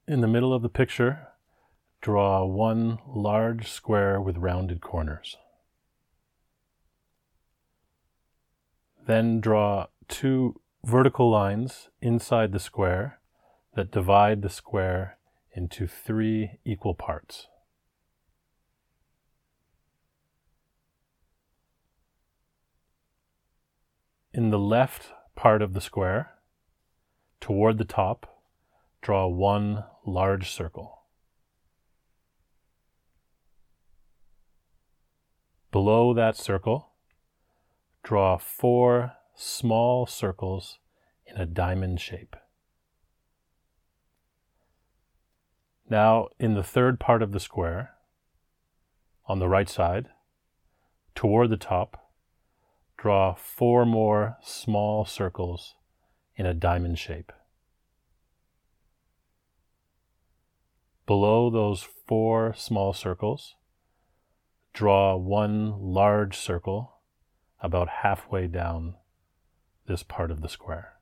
In the middle of the picture, draw one large square with rounded corners. Then draw two vertical lines inside the square that divide the square into 3 equal parts. In the left part of the square, toward the top, draw one large circle. Below that circle, draw 4 small circles in a diamond shape. Now, in the third part of the square, on the right side, toward the top, draw 4 more small circles in a diamond shape. Below those 4 small circles, draw one large circle about halfway down this part of the square.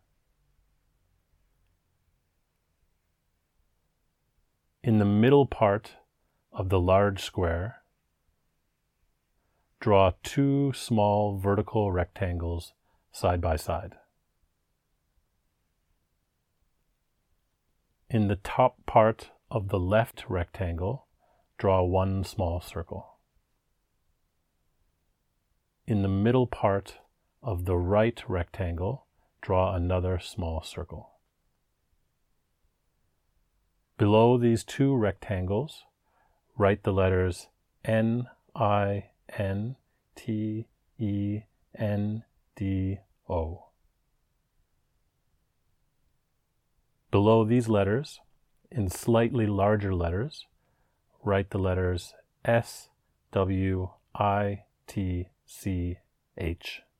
In the middle part of the large square, draw 2 small vertical rectangles side by side. In the top part of the left rectangle, draw one small circle. In the middle part of the right rectangle, draw another small circle. Below these 2 rectangles, write the letters NINTENDO. Below these letters, in slightly larger letters, write the letters SWITCH.